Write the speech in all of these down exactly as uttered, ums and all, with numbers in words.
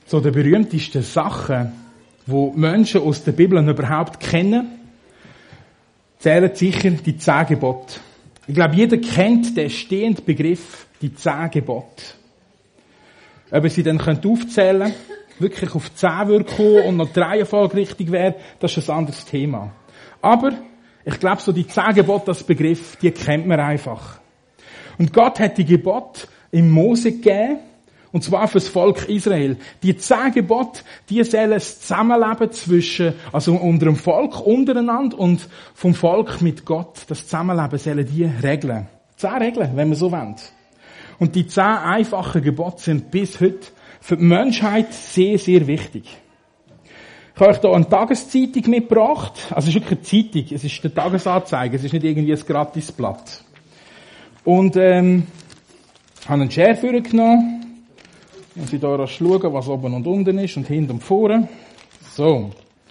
so der berühmtesten Sachen, die Menschen aus der Bibel überhaupt kennen, zählen sicher die zehn Gebote. Ich glaube, jeder kennt den stehenden Begriff, die zehn Gebote. Ob er sie dann aufzählen könnte, wirklich auf zehn würde kommen und noch die Reihenfolge richtig wäre, das ist ein anderes Thema. Aber ich glaube, so die zehn Gebote als Begriff, die kennt man einfach. Und Gott hat die Gebote im Mose gegeben, und zwar für das Volk Israel. Die zehn Gebote, die sollen das Zusammenleben zwischen, also unter dem Volk untereinander und vom Volk mit Gott, das Zusammenleben sollen die regeln. Zehn Regeln, wenn man so will. Und die zehn einfachen Gebote sind bis heute für die Menschheit sehr, sehr wichtig. Ich habe euch hier eine Tageszeitung mitgebracht. Also es ist wirklich eine Zeitung, es ist eine Tagesanzeige, es ist nicht irgendwie ein Gratisblatt. Und ähm, ich habe einen Share vorgenommen. Und Sie hier schauen, was oben und unten ist und hinten und vorne. So.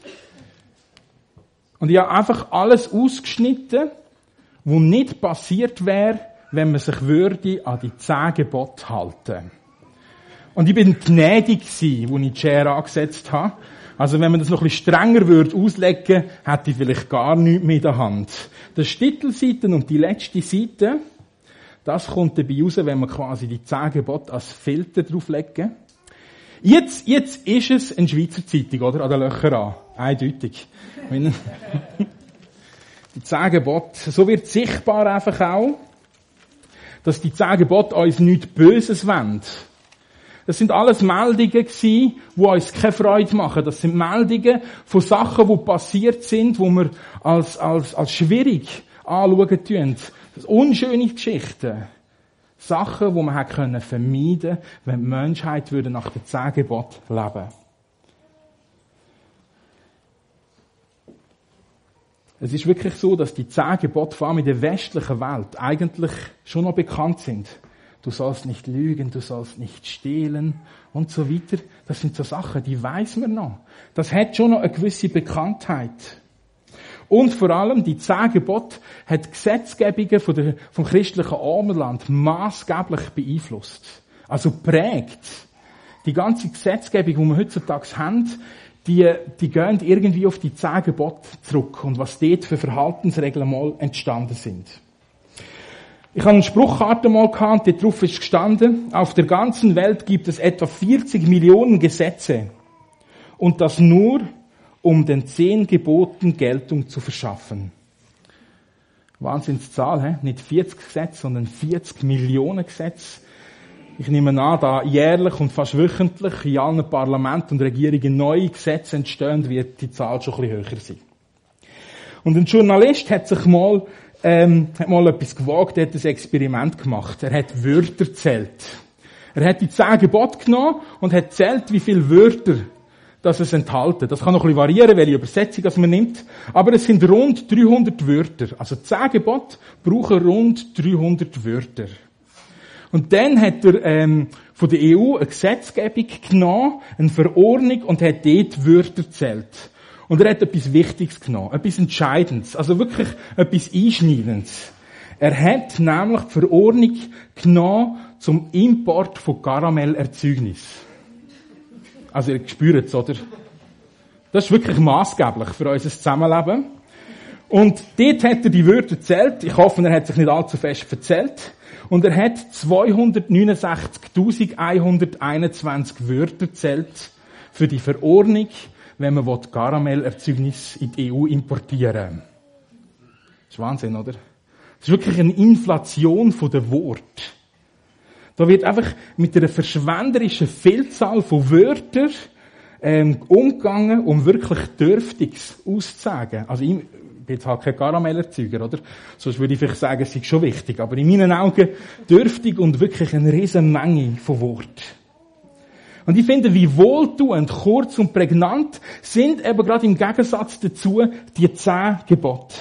Und ich habe einfach alles ausgeschnitten, was nicht passiert wäre, wenn man sich würde an die zehn Gebote halten. Und ich bin gnädig gewesen, als ich die Share angesetzt habe. Also wenn man das noch ein bisschen strenger würde auslegen, hätte ich vielleicht gar nichts mehr in der Hand. Die Titelseite und die letzte Seite, das kommt dabei raus, wenn wir quasi die zehn Gebote als Filter drauflegen. Jetzt, jetzt ist es eine Schweizer Zeitung, oder? An den Löchern an. Eindeutig. Die zehn Gebote. So wird sichtbar einfach auch, dass die zehn Gebote uns nichts Böses wollen. Das sind alles Meldungen gewesen, die uns keine Freude machen. Das sind Meldungen von Sachen, die passiert sind, die wir als, als, als schwierig anschauen tun. Das unschöne Geschichten. Sachen, die man hätte können vermeiden, wenn die Menschheit würde nach den zehn Geboten leben. Es ist wirklich so, dass die zehn Gebote, vor allem in der westlichen Welt, eigentlich schon noch bekannt sind. Du sollst nicht lügen, du sollst nicht stehlen und so weiter. Das sind so Sachen, die weiss man noch. Das hat schon noch eine gewisse Bekanntheit. Und vor allem, die zehn Gebote hat die Gesetzgebungen von der, vom christlichen Abendland maßgeblich beeinflusst. Also prägt. Die ganze Gesetzgebung, die wir heutzutage haben, die, die gehen irgendwie auf die zehn Gebote zurück und was dort für Verhaltensregeln mal entstanden sind. Ich habe eine Spruchkarte mal gehabt, die drauf ist gestanden, auf der ganzen Welt gibt es etwa vierzig Millionen Gesetze. Und das nur, um den zehn Geboten Geltung zu verschaffen. Wahnsinnszahl, hä? Nicht vierzig Gesetze, sondern vierzig Millionen Gesetze. Ich nehme an, da jährlich und fast wöchentlich in allen Parlamenten und Regierungen neue Gesetze entstehen, wird die Zahl schon ein bisschen höher sein. Und ein Journalist hat sich mal, ähm, hat mal etwas gewagt, er hat ein Experiment gemacht. Er hat Wörter gezählt. Er hat die zehn Gebote genommen und hat gezählt, wie viele Wörter das es enthalten. Das kann noch ein bisschen variieren, welche Übersetzung man nimmt. Aber es sind rund dreihundert Wörter. Also zehn Gebote brauchen rund dreihundert Wörter. Und dann hat er ähm, von der E U eine Gesetzgebung genommen, eine Verordnung, und hat dort Wörter gezählt. Und er hat etwas Wichtiges genommen, etwas Entscheidendes, also wirklich etwas Einschneidendes. Er hat nämlich die Verordnung genommen zum Import von Karamellerzeugnis. Also ihr spürt es, oder? Das ist wirklich maßgeblich für unser Zusammenleben. Und dort hat er die Wörter gezählt. Ich hoffe, er hat sich nicht allzu fest verzählt. Und er hat zweihundertneunundsechzigtausendeinhunderteinundzwanzig Wörter gezählt für die Verordnung, wenn man Karamellerzeugnis in die E U importieren will. Das ist Wahnsinn, oder? Das ist wirklich eine Inflation von den Worten. Da wird einfach mit einer verschwenderischen Vielzahl von Wörtern ähm, umgegangen, um wirklich Dürftiges auszusagen. Also ich bin jetzt halt kein Karamellerzeuger, oder? Sonst würde ich vielleicht sagen, es ist schon wichtig. Aber in meinen Augen dürftig und wirklich eine riesen Menge von Worten. Und ich finde, wie wohltuend, kurz und prägnant sind eben gerade im Gegensatz dazu die zehn Gebote.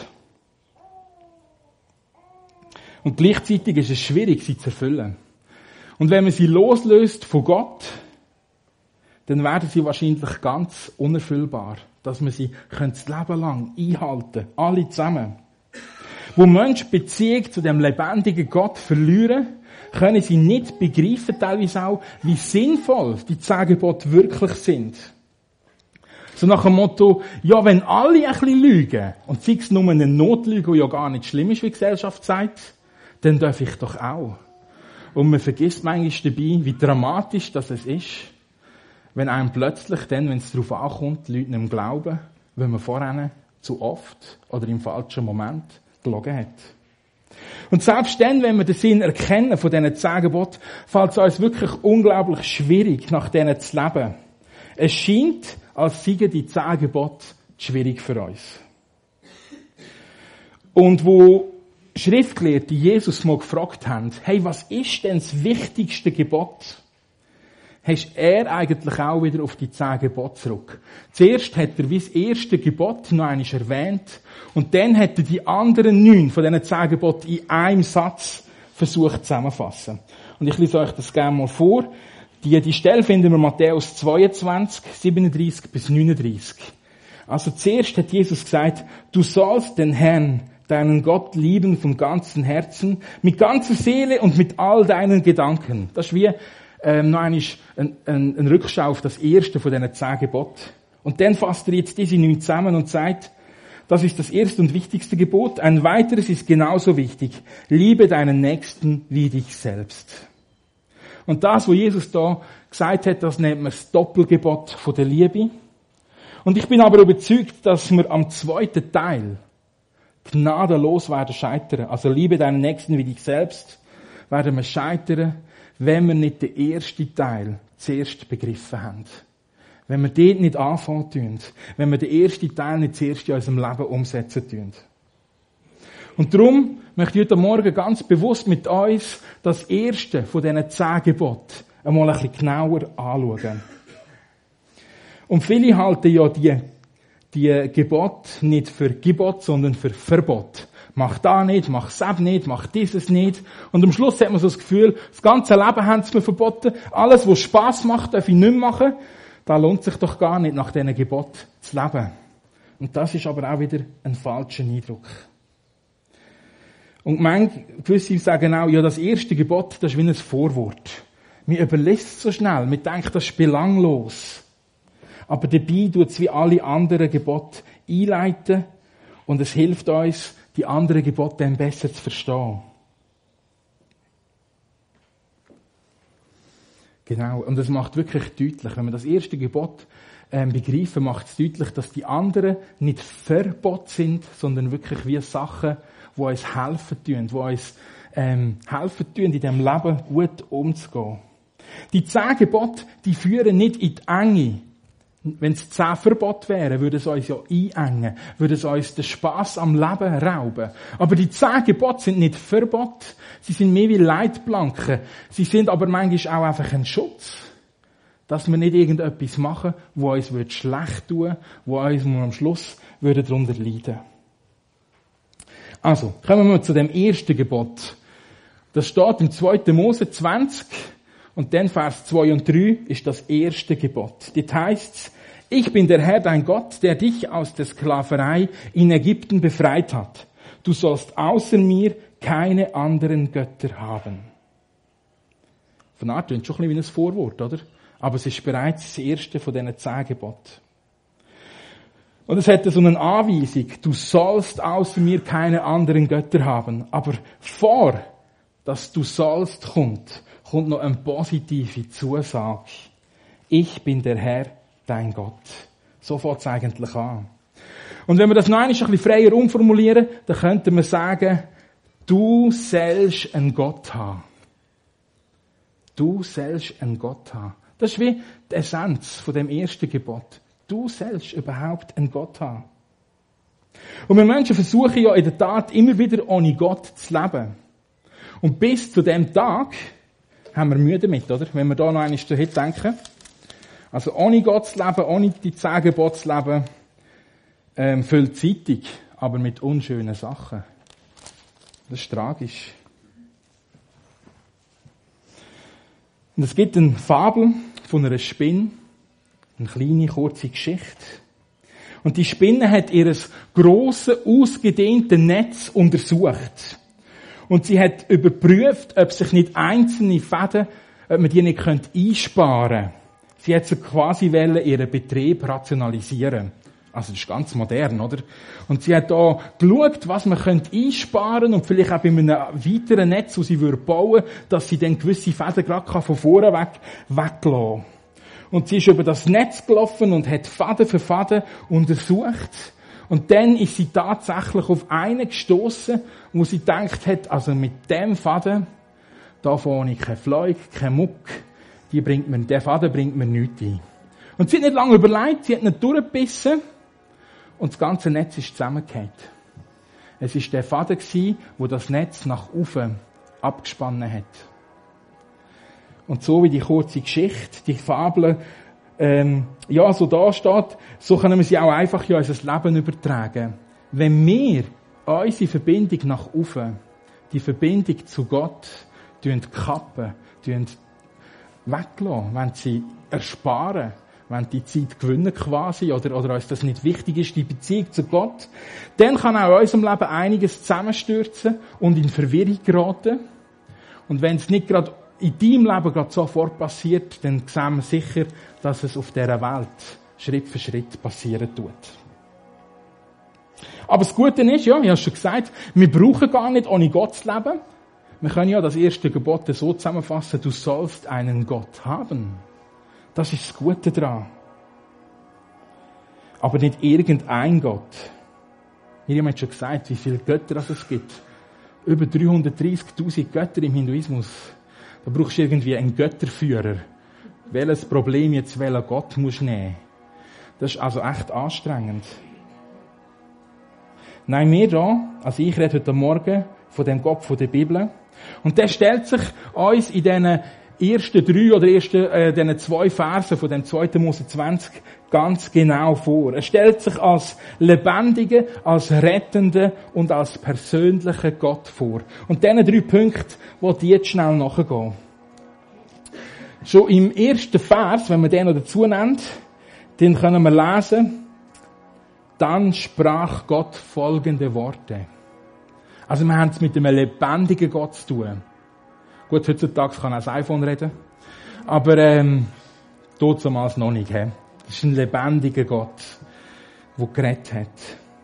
Und gleichzeitig ist es schwierig, sie zu erfüllen. Und wenn man sie loslöst von Gott, dann werden sie wahrscheinlich ganz unerfüllbar, dass man sie das Leben lang einhalten kann, alle zusammen. Wo Menschen Beziehung zu dem lebendigen Gott verlieren, können sie nicht begreifen, teilweise auch, wie sinnvoll die zehn Gebote wirklich sind. So nach dem Motto, ja, wenn alle ein bisschen lügen, und sei es nur eine Notlüge, die ja gar nicht schlimm ist, wie die Gesellschaft sagt, dann darf ich doch auch. Und man vergisst manchmal dabei, wie dramatisch das es ist, wenn einem plötzlich dann, wenn es darauf ankommt, die Leute nicht mehr glauben, wenn man vorher zu oft oder im falschen Moment gelogen hat. Und selbst dann, wenn wir den Sinn erkennen von diesen zehn Geboten, fällt es uns wirklich unglaublich schwierig, nach denen zu leben. Es scheint, als seien die zehn Gebote schwierig für uns. Und wo Schriftgelehrte Jesus mal gefragt haben, hey, was ist denn das wichtigste Gebot? Hast er eigentlich auch wieder auf die zehn Gebote zurück. Zuerst hat er wie das erste Gebot noch einmal erwähnt und dann hat er die anderen neun von diesen zehn Geboten in einem Satz versucht zusammenzufassen. Und ich lese euch das gerne mal vor. Die, die Stelle finden wir Matthäus zweiundzwanzig, siebenunddreißig bis neununddreißig. Also zuerst hat Jesus gesagt, du sollst den Herrn, deinen Gott lieben vom ganzen Herzen, mit ganzer Seele und mit all deinen Gedanken. Das ist wie ähm, noch einmal ein, ein, ein Rückschau auf das erste von diesen zehn Geboten. Und dann fasst er jetzt diese neun zusammen und sagt, das ist das erste und wichtigste Gebot. Ein weiteres ist genauso wichtig. Liebe deinen Nächsten wie dich selbst. Und das, was Jesus da gesagt hat, das nennt man das Doppelgebot von der Liebe. Und ich bin aber überzeugt, dass wir am zweiten Teil gnadenlos werden scheitern. Also liebe deinen Nächsten wie dich selbst, werden wir scheitern, wenn wir nicht den ersten Teil zuerst begriffen haben. Wenn wir dort nicht anfangen tun. Wenn wir den ersten Teil nicht zuerst in unserem Leben umsetzen tun. Und darum möchte ich heute Morgen ganz bewusst mit uns das erste von diesen zehn Geboten einmal ein bisschen genauer anschauen. Und viele halten ja die, die Gebote nicht für Gebot, sondern für Verbot. Mach da nicht, mach das nicht, mach dieses nicht. Und am Schluss hat man so das Gefühl, das ganze Leben haben sie mir verboten. Alles, was Spass macht, darf ich nicht mehr machen. Da lohnt sich doch gar nicht, nach diesen Geboten zu leben. Und das ist aber auch wieder ein falscher Eindruck. Und manche, gewisse sagen auch, ja, das erste Gebot, das ist wie ein Vorwort. Man überlässt es so schnell, man denkt, das ist belanglos. Aber dabei tut es wie alle anderen Gebote einleiten und es hilft uns, die anderen Gebote dann besser zu verstehen. Genau, und es macht wirklich deutlich, wenn wir das erste Gebot ähm, begreifen, macht es deutlich, dass die anderen nicht Verbot sind, sondern wirklich wie Sachen, die uns helfen tun, die uns ähm, helfen tun, in diesem Leben gut umzugehen. Die zehn Gebote, die führen nicht in die Enge. Wenn es zehn Verbote wären, würde es uns ja einengen, würde es uns den Spass am Leben rauben. Aber die zehn Gebote sind nicht Verbote, sie sind mehr wie Leitplanken. Sie sind aber manchmal auch einfach ein Schutz. Dass wir nicht irgendetwas machen, wo uns schlecht tun würde, wo uns am Schluss darunter leiden würde. Also, kommen wir zu dem ersten Gebot. Das steht im zweiten Mose zwanzig und dann Vers zwei und drei ist das erste Gebot. Dort heisst's, ich bin der Herr dein Gott, der dich aus der Sklaverei in Ägypten befreit hat. Du sollst außer mir keine anderen Götter haben. Von Art klingt schon ein bisschen wie ein Vorwort, oder? Aber es ist bereits das erste von diesen zehn Geboten. Und es hätte so eine Anweisung, du sollst außer mir keine anderen Götter haben. Aber vor, dass du sollst kommt, kommt noch eine positive Zusage. Ich bin der Herr, dein Gott. So fängt es eigentlich an. Und wenn wir das noch ein bisschen freier umformulieren, dann könnte man sagen, du sollst einen Gott haben. Du sollst einen Gott haben. Das ist wie die Essenz von dem ersten Gebot. Du sollst überhaupt einen Gott haben. Und wir Menschen versuchen ja in der Tat immer wieder ohne Gott zu leben. Und bis zu dem Tag haben wir Mühe damit, oder? Wenn wir da noch einmal dahin denken. Also ohne Gott zu leben, ohne die zehn Gebote zu leben, ähm, vollzeitig, aber mit unschönen Sachen. Das ist tragisch. Und es gibt eine Fabel von einer Spinne, eine kleine, kurze Geschichte. Und die Spinne hat ihr grosses, ausgedehntes Netz untersucht. Und sie hat überprüft, ob sich nicht einzelne Fäden, ob man die nicht einsparen könnte. Sie hat so quasi ihren Betrieb rationalisieren. Also das ist ganz modern, oder? Und sie hat da geschaut, was man einsparen könnte und vielleicht auch bei einem weiteren Netz, das sie bauen würde, dass sie dann gewisse Fäden gerade von vorne weg weglassen kann. Und sie ist über das Netz gelaufen und hat Faden für Faden untersucht. Und dann ist sie tatsächlich auf einen gestossen, wo sie gedacht hat, also mit dem Faden, da vorne kein Fleug, kein Muck, die bringt mir, der Faden bringt mir nichts ein. Und sie hat nicht lange überlegt, sie hat nicht durchgebissen und das ganze Netz ist zusammengefallen. Es war der Faden, der das Netz nach oben abgespannt hat. Und so wie die kurze Geschichte, die Fabel, ähm, ja, so da steht, so können wir sie auch einfach in unser Leben übertragen. Wenn wir unsere Verbindung nach oben, die Verbindung zu Gott, kappen, weglassen, wenn sie ersparen, wenn die Zeit gewinnen quasi, oder, oder uns das nicht wichtig ist, die Beziehung zu Gott, dann kann auch in unserem Leben einiges zusammenstürzen und in Verwirrung geraten. Und wenn es nicht gerade in deinem Leben gerade sofort passiert, dann sehen wir sicher, dass es auf dieser Welt Schritt für Schritt passieren tut. Aber das Gute ist, ja, ich habe es schon gesagt, wir brauchen gar nicht ohne Gott zu leben. Wir können ja das erste Gebot so zusammenfassen, du sollst einen Gott haben. Das ist das Gute daran. Aber nicht irgendein Gott. Miriam hat schon gesagt, wie viele Götter es gibt. Über dreihundertdreißigtausend Götter im Hinduismus. Da brauchst du irgendwie einen Götterführer. Welches Problem jetzt welcher Gott musst du nehmen? Das ist also echt anstrengend. Nein, wir da, also ich rede heute Morgen von dem Gott von der Bibel. Und der stellt sich uns in diesen ersten drei oder ersten, äh, diesen zwei Versen von dem zweiten Mose zwanzig ganz genau vor. Er stellt sich als lebendigen, als rettenden und als persönlichen Gott vor. Und diesen drei Punkte wollte ich jetzt schnell nachgehen. Schon im ersten Vers, wenn wir den noch dazu nehmen, den können wir lesen, dann sprach Gott folgende Worte. Also wir haben es mit einem lebendigen Gott zu tun. Gut, heutzutage kann auch das iPhone reden. Aber ähm, damals noch nicht. He? Das ist ein lebendiger Gott, der geredet hat.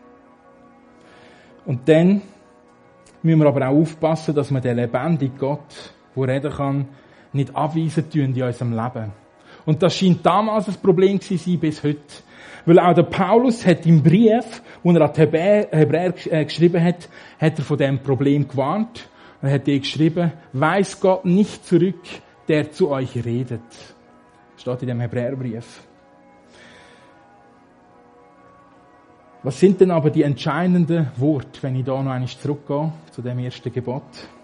Und dann müssen wir aber auch aufpassen, dass wir den lebendigen Gott, der reden kann, nicht abweisen tun in unserem Leben. Und das scheint damals ein Problem zu sein bis heute. Weil auch der Paulus hat im Brief, den er an die Hebräer, Hebräer äh, geschrieben hat, hat er von diesem Problem gewarnt. Er hat ihr geschrieben, weist Gott nicht zurück, der zu euch redet. Das steht in dem Hebräerbrief. Was sind denn aber die entscheidenden Worte, wenn ich da noch einmal zurückgehe zu dem ersten Gebot?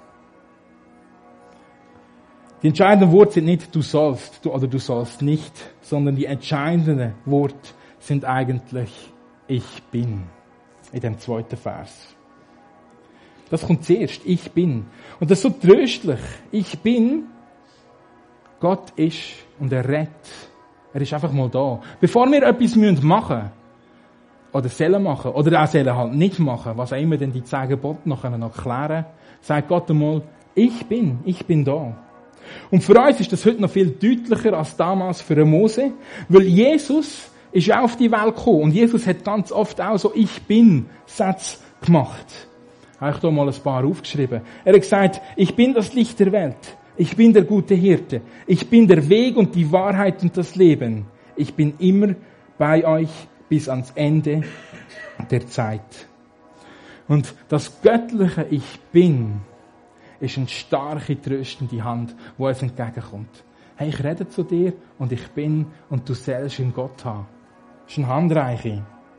Die entscheidenden Worte sind nicht du sollst oder du sollst nicht, sondern die entscheidenden Worte sind eigentlich ich bin. In dem zweiten Vers. Das kommt zuerst. Ich bin. Und das ist so tröstlich. Ich bin. Gott ist und er redet. Er ist einfach mal da. Bevor wir etwas machen müssen, oder sollen machen, oder auch sollen halt nicht machen, was auch immer denn die zehn Gebote noch noch klären, sagt Gott einmal, ich bin, ich bin da. Und für uns ist das heute noch viel deutlicher als damals für den Mose, weil Jesus ist auch auf die Welt gekommen und Jesus hat ganz oft auch so Ich bin-Sätze gemacht. Habe ich da mal ein paar aufgeschrieben. Er hat gesagt, ich bin das Licht der Welt. Ich bin der gute Hirte. Ich bin der Weg und die Wahrheit und das Leben. Ich bin immer bei euch bis ans Ende der Zeit. Und das göttliche Ich bin ist eine starke, tröstende Hand, die uns entgegenkommt. Hey, ich rede zu dir und ich bin und du sollst einen Gott haben. Das ist eine Handreiche.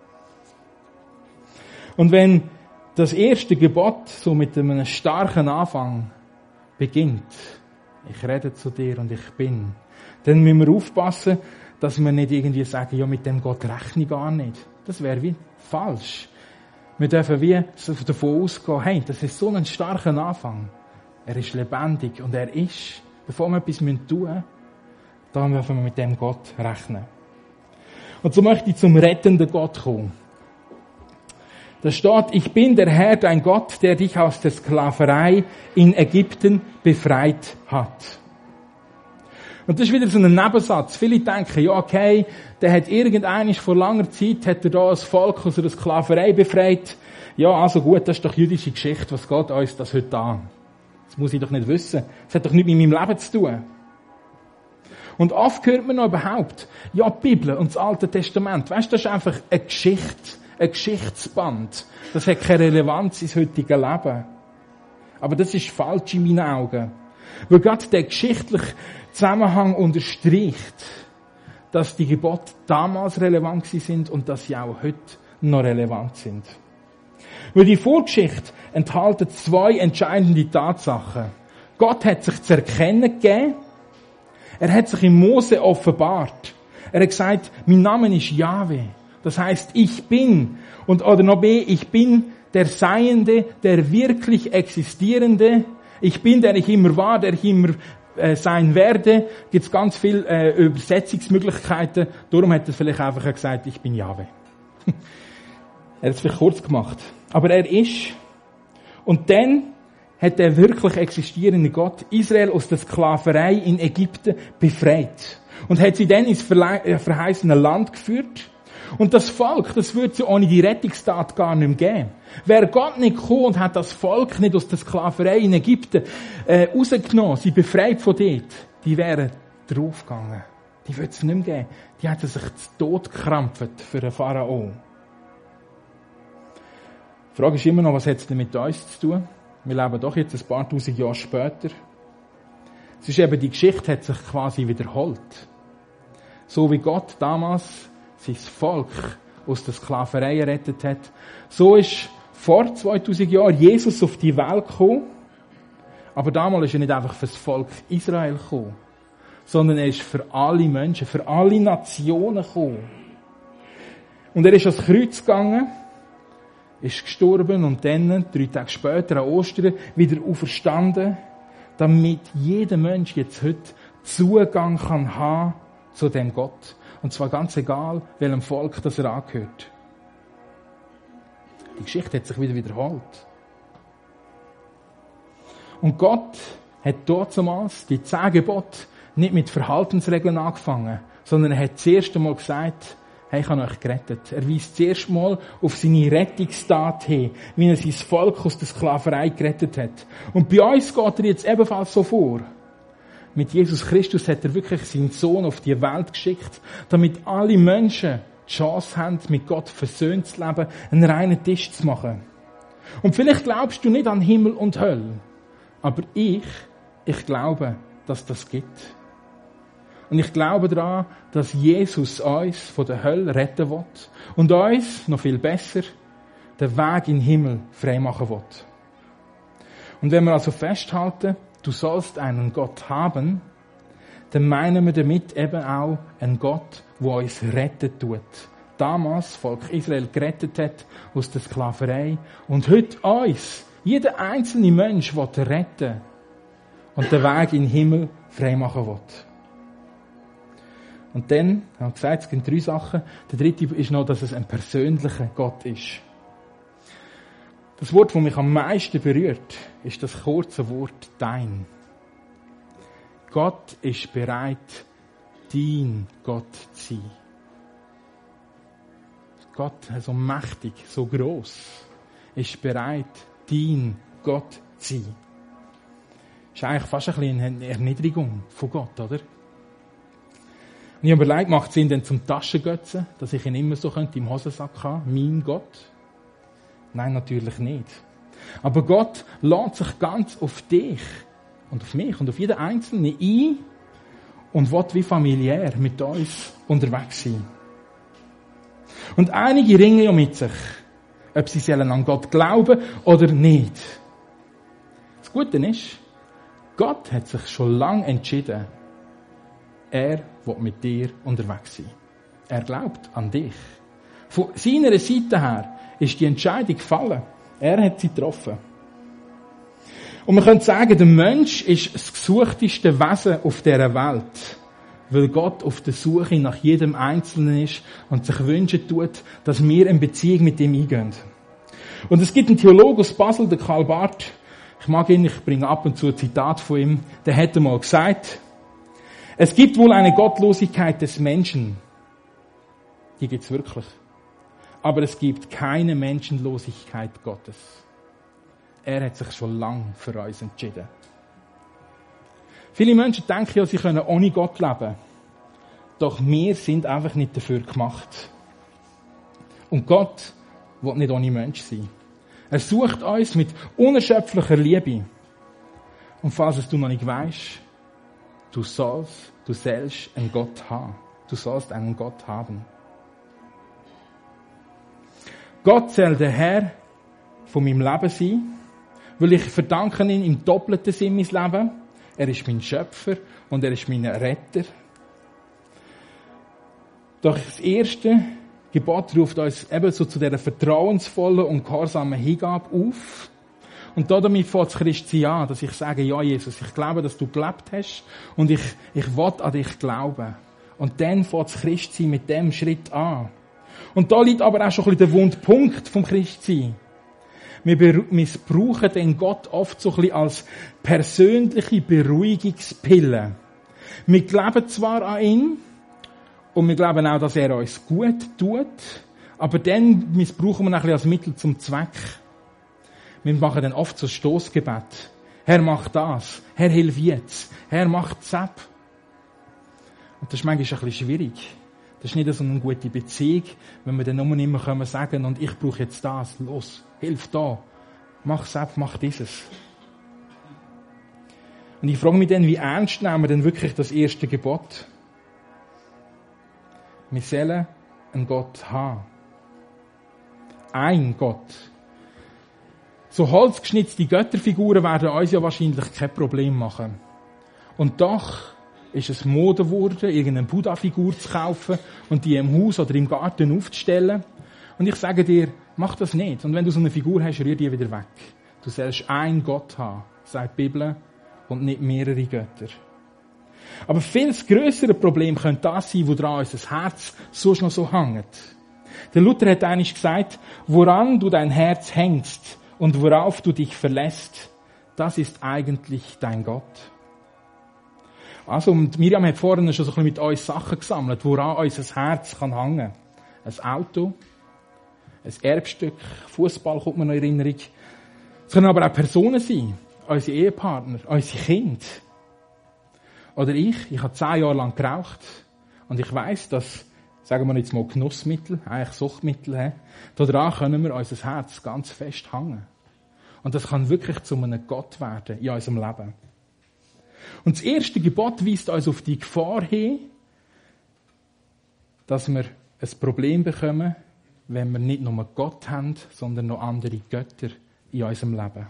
Und wenn das erste Gebot so mit einem starken Anfang beginnt, ich rede zu dir und ich bin, dann müssen wir aufpassen, dass wir nicht irgendwie sagen, ja, mit dem Gott rechne ich gar nicht. Das wäre wie falsch. Wir dürfen wie davon ausgehen, hey, das ist so ein starker Anfang. Er ist lebendig und er ist, bevor wir etwas tun müssen, dann dürfen wir mit dem Gott rechnen. Und so möchte ich zum rettenden Gott kommen. Da steht, ich bin der Herr, dein Gott, der dich aus der Sklaverei in Ägypten befreit hat. Und das ist wieder so ein Nebensatz. Viele denken, ja, okay, der hat irgendeiner vor langer Zeit, hat er da ein Volk aus einer Sklaverei befreit. Ja, also gut, das ist doch jüdische Geschichte. Was geht uns das heute an? Das muss ich doch nicht wissen. Das hat doch nichts mit meinem Leben zu tun. Und oft hört man noch überhaupt, ja, die Bibel und das Alte Testament, weißt du, das ist einfach eine Geschichte. Ein Geschichtsband. Das hat keine Relevanz ins heutige Leben. Aber das ist falsch in meinen Augen. Weil gerade der geschichtliche Zusammenhang unterstreicht, dass die Gebote damals relevant sind und dass sie auch heute noch relevant sind. Weil die Vorgeschichte enthält zwei entscheidende Tatsachen. Gott hat sich zu erkennen gegeben. Er hat sich in Mose offenbart. Er hat gesagt, mein Name ist Jahwe. Das heißt, ich bin. Und, oder noch B, ich bin der Seiende, der wirklich Existierende. Ich bin, der ich immer war, der ich immer äh, sein werde. Gibt es ganz viele äh, Übersetzungsmöglichkeiten. Darum hat er vielleicht einfach gesagt, ich bin Jahwe. Er hat es vielleicht kurz gemacht. Aber er ist. Und dann hat der wirklich existierende Gott Israel aus der Sklaverei in Ägypten befreit. Und hat sie dann ins verheißene Land geführt. Und das Volk, das würde es ja ohne die Rettungstat gar nicht mehr geben. Wäre Gott nicht gekommen und hat das Volk nicht aus der Sklaverei in Ägypten äh, rausgenommen, sie befreit von dort, die wären draufgegangen. Die würde es nicht mehr geben. Die hätten sich zu Tod gekrampft für einen Pharao. Die Frage ist immer noch, was hat es denn mit uns zu tun? Wir leben doch jetzt ein paar tausend Jahre später. Es ist eben, die Geschichte hat sich quasi wiederholt. So wie Gott damals sein Volk aus der Sklaverei errettet hat. So ist vor zweitausend Jahren Jesus auf die Welt gekommen. Aber damals ist er nicht einfach für das Volk Israel gekommen, sondern er ist für alle Menschen, für alle Nationen gekommen. Und er ist ans Kreuz gegangen, ist gestorben und dann, drei Tage später, an Ostern, wieder auferstanden, damit jeder Mensch jetzt heute Zugang kann haben zu dem Gott. Und zwar ganz egal, welchem Volk das er angehört. Die Geschichte hat sich wieder wiederholt. Und Gott hat damals die zehn Gebote nicht mit Verhaltensregeln angefangen, sondern er hat das erste Mal gesagt, hey, ich habe euch gerettet. Er weist das erste Mal auf seine Rettungstat hin, wie er sein Volk aus der Sklaverei gerettet hat. Und bei uns geht er jetzt ebenfalls so vor. Mit Jesus Christus hat er wirklich seinen Sohn auf die Welt geschickt, damit alle Menschen die Chance haben, mit Gott versöhnt zu leben, einen reinen Tisch zu machen. Und vielleicht glaubst du nicht an Himmel und Hölle, aber ich, ich glaube, dass das gibt. Und ich glaube daran, dass Jesus uns von der Hölle retten will und uns, noch viel besser, den Weg in den Himmel freimachen will. Und wenn wir also festhalten, du sollst einen Gott haben, dann meinen wir damit eben auch einen Gott, der uns retten tut. Damals das Volk Israel gerettet hat aus der Sklaverei und heute uns, jeder einzelne Mensch, will retten und den Weg in den Himmel freimachen will. Und dann, ich habe gesagt, es gibt drei Sachen. Der dritte ist noch, dass es ein persönlicher Gott ist. Das Wort, das mich am meisten berührt, ist das kurze Wort dein. Gott ist bereit, dein Gott zu sein. Gott, so mächtig, so gross, ist bereit, dein Gott zu sein. Das ist eigentlich fast ein bisschen eine Erniedrigung von Gott, oder? Und ich habe überlegt, macht es Sinn denn zum Taschengötzen, dass ich ihn immer so könnte im Hosensack haben, mein Gott? Nein, natürlich nicht. Aber Gott lädt sich ganz auf dich und auf mich und auf jeden Einzelnen ein und will wie familiär mit uns unterwegs sein. Und einige ringen ja mit sich, ob sie sollen an Gott glauben oder nicht. Das Gute ist, Gott hat sich schon lange entschieden, er will mit dir unterwegs sein. Er glaubt an dich. Von seiner Seite her ist die Entscheidung gefallen. Er hat sie getroffen. Und man könnte sagen, der Mensch ist das gesuchteste Wesen auf dieser Welt, weil Gott auf der Suche nach jedem Einzelnen ist und sich wünschen tut, dass wir eine Beziehung mit ihm eingehen. Und es gibt einen Theologen aus Basel, den Karl Barth. Ich mag ihn, ich bringe ab und zu ein Zitat von ihm. Der hätte mal gesagt, es gibt wohl eine Gottlosigkeit des Menschen. Die gibt's wirklich. Aber es gibt keine Menschenlosigkeit Gottes. Er hat sich schon lange für uns entschieden. Viele Menschen denken ja, sie können ohne Gott leben. Doch wir sind einfach nicht dafür gemacht. Und Gott will nicht ohne Mensch sein. Er sucht uns mit unerschöpflicher Liebe. Und falls es du noch nicht weißt, du sollst, du sollst einen Gott haben. Du sollst einen Gott haben. Gott soll der Herr von meinem Leben sein, weil ich verdanke ihm im doppelten Sinn mein Leben. Er ist mein Schöpfer und er ist mein Retter. Doch das erste Gebot ruft uns eben so zu dieser vertrauensvollen und gehorsamen Hingabe auf. Und damit fängt das Christsein an, dass ich sage, ja Jesus, ich glaube, dass du gelebt hast und ich, ich will an dich glauben. Und dann fängt das Christsein mit dem Schritt an. Und da liegt aber auch schon ein bisschen der Wundpunkt vom Christsein. Wir missbrauchen den Gott oft so ein bisschen als persönliche Beruhigungspille. Wir glauben zwar an ihn, und wir glauben auch, dass er uns gut tut, aber dann missbrauchen wir ihn ein bisschen als Mittel zum Zweck. Wir machen dann oft so Stossgebet. Herr, mach das. Herr, hilf jetzt. Herr, mach das. Und das ist manchmal ein bisschen schwierig. Das ist nicht so eine gute Beziehung, wenn wir dann nur immer können sagen, und ich brauche jetzt das. Los, hilf da. Mach es, mach dieses. Und ich frage mich dann, wie ernst nehmen wir denn wirklich das erste Gebot? Wir sollen einen Gott haben. Ein Gott. So holzgeschnitzte Götterfiguren werden uns ja wahrscheinlich kein Problem machen. Und doch ist es Mode geworden, irgendeine Buddha-Figur zu kaufen und die im Haus oder im Garten aufzustellen. Und ich sage dir, mach das nicht. Und wenn du so eine Figur hast, rühr die wieder weg. Du sollst einen Gott haben, sagt die Bibel, und nicht mehrere Götter. Aber viel grössere Problem könnte das sein, woran unser Herz sonst noch so hängt. Der Luther hat einmal gesagt, woran du dein Herz hängst und worauf du dich verlässt, das ist eigentlich dein Gott. Also, und Miriam hat vorhin schon so ein bisschen mit uns Sachen gesammelt, woran unser Herz kann hängen. Ein Auto, ein Erbstück, Fußball kommt mir noch in Erinnerung. Es können aber auch Personen sein, unsere Ehepartner, unsere Kinder. Oder ich, ich habe zehn Jahre lang geraucht und ich weiss, dass, sagen wir jetzt mal Genussmittel, eigentlich Suchtmittel haben, daran können wir unser Herz ganz fest hängen. Und das kann wirklich zu einem Gott werden in unserem Leben. Und das erste Gebot weist uns auf die Gefahr hin, dass wir ein Problem bekommen, wenn wir nicht nur Gott haben, sondern noch andere Götter in unserem Leben.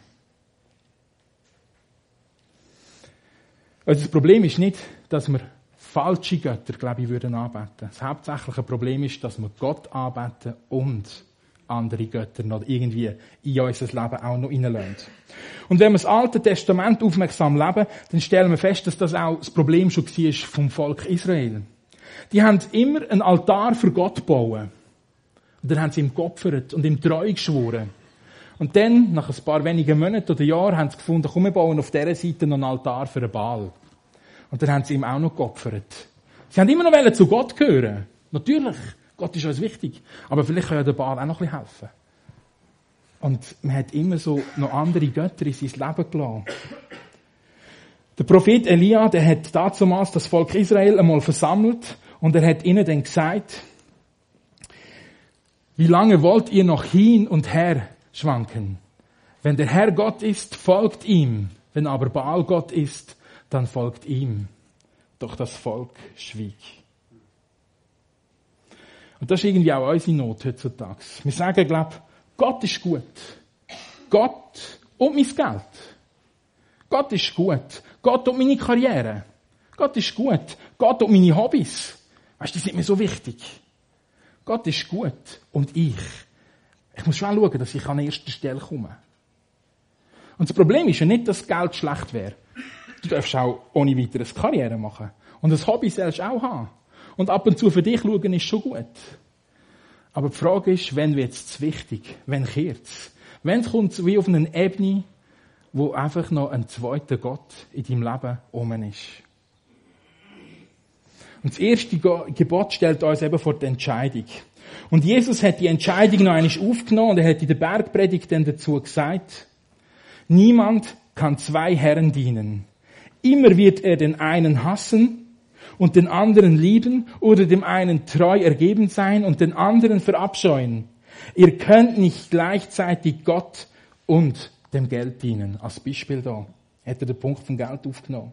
Also das Problem ist nicht, dass wir falsche Götter, glaube ich, würden anbeten. Das hauptsächliche Problem ist, dass wir Gott anbeten und andere Götter noch irgendwie in unser Leben auch noch hineinlassen. Und wenn wir das Alte Testament aufmerksam leben, dann stellen wir fest, dass das auch das Problem schon war vom Volk Israel. Die haben immer einen Altar für Gott gebaut. Und dann haben sie ihm geopfert und ihm treu geschworen. Und dann, nach ein paar wenigen Monaten oder Jahren, haben sie gefunden, komm, wir bauen auf dieser Seite noch einen Altar für einen Baal. Und dann haben sie ihm auch noch geopfert. Sie haben immer noch zu Gott gehören. Natürlich, Gott ist uns wichtig. Aber vielleicht kann ja der Baal auch noch ein bisschen helfen. Und man hat immer so noch andere Götter in sein Leben gelassen. Der Prophet Elia, der hat damals das Volk Israel einmal versammelt und er hat ihnen dann gesagt, wie lange wollt ihr noch hin und her schwanken? Wenn der Herr Gott ist, folgt ihm. Wenn aber Baal Gott ist, dann folgt ihm. Doch das Volk schwieg. Und das ist irgendwie auch unsere Not heutzutage. Wir sagen, glaube, Gott ist gut. Gott und mein Geld. Gott ist gut. Gott und meine Karriere. Gott ist gut. Gott und meine Hobbys. Weißt du, die sind mir so wichtig. Gott ist gut. Und ich. Ich muss schon schauen, dass ich an erster Stelle komme. Und das Problem ist ja nicht, dass Geld schlecht wäre. Du darfst auch ohne weiteres Karriere machen. Und ein Hobby sollst du auch haben. Und ab und zu für dich schauen ist schon gut. Aber die Frage ist, wenn wird es wichtig? Wenn kehrt's? Wenn es kommt, wie auf einer Ebene, wo einfach noch ein zweiter Gott in deinem Leben oben ist. Und das erste Gebot stellt uns eben vor die Entscheidung. Und Jesus hat die Entscheidung noch einmal aufgenommen und er hat in der Bergpredigt dann dazu gesagt, niemand kann zwei Herren dienen. Immer wird er den einen hassen und den anderen lieben oder dem einen treu ergeben sein und den anderen verabscheuen. Ihr könnt nicht gleichzeitig Gott und dem Geld dienen. Als Beispiel da hat er den Punkt vom Geld aufgenommen.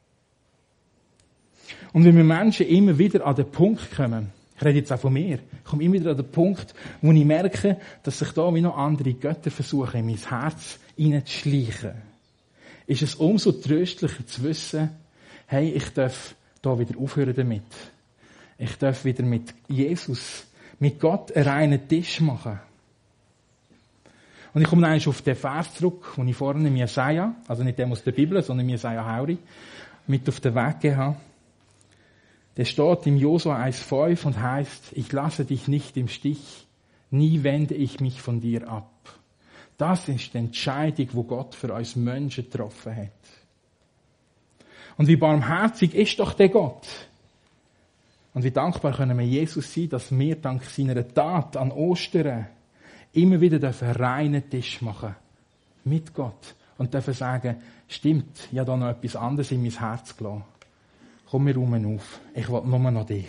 Und wenn wir Menschen immer wieder an den Punkt kommen, ich rede jetzt auch von mir, ich komme immer wieder an den Punkt, wo ich merke, dass sich da wie noch andere Götter versuchen, in mein Herz hineinzuschleichen, ist es umso tröstlicher zu wissen, hey, ich darf da wieder aufhören damit. Ich darf wieder mit Jesus, mit Gott einen reinen Tisch machen. Und ich komme dann auf den Vers zurück, den ich vorne in Jesaja, also nicht dem aus der Bibel, sondern Jesaja Hauri, mit auf den Weg gegeben habe. Der steht im Josua eins fünf und heißt, ich lasse dich nicht im Stich, nie wende ich mich von dir ab. Das ist die Entscheidung, die Gott für uns Menschen getroffen hat. Und wie barmherzig ist doch der Gott? Und wie dankbar können wir Jesus sein, dass wir dank seiner Tat an Ostern immer wieder einen reinen Tisch machen mit Gott und dürfen sagen, stimmt, ich habe da noch etwas anderes in mein Herz gelassen. Komm mir rum auf, ich will nur noch dich.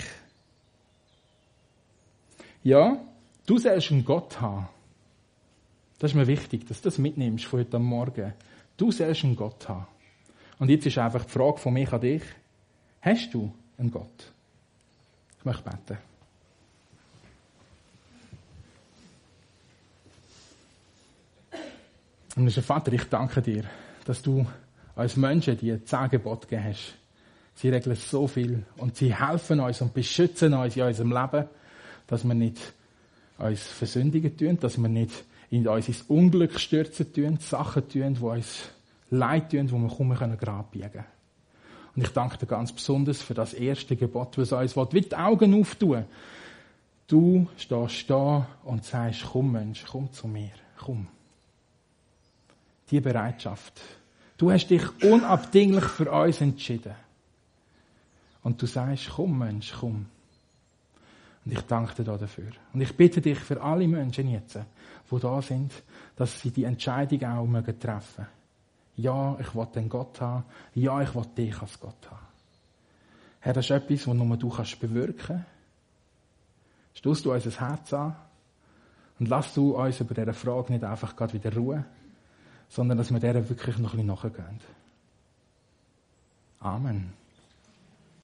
Ja, du sollst einen Gott haben. Das ist mir wichtig, dass du das mitnimmst von heute Morgen. Du sollst einen Gott haben. Und jetzt ist einfach die Frage von mich an dich. Hast du einen Gott? Ich möchte beten. Und unser Vater, ich danke dir, dass du als Menschen die zehn Gebote gegeben hast. Sie regeln so viel und sie helfen uns und beschützen uns in unserem Leben, dass wir nicht uns versündigen tun, dass wir nicht in uns ins Unglück stürzen tun, Sachen tun, die uns leid tun, wo wir kaum mehr Grab biegen können. Und ich danke dir ganz besonders für das erste Gebot, das uns will, wie die Augen auftun. Du stehst da und sagst, komm Mensch, komm zu mir, komm. Die Bereitschaft. Du hast dich unabdinglich für uns entschieden. Und du sagst, komm Mensch, komm. Und ich danke dir dafür. Und ich bitte dich für alle Menschen jetzt, die da sind, dass sie die Entscheidung auch mögen treffen. Ja, ich will den Gott haben. Ja, ich will dich als Gott haben. Herr, das ist etwas, was nur du kannst bewirken. Stoß du unser Herz an und lass du uns über diese Frage nicht einfach gerade wieder ruhen, sondern dass wir dieser wirklich noch ein bisschen nachgehen. Amen.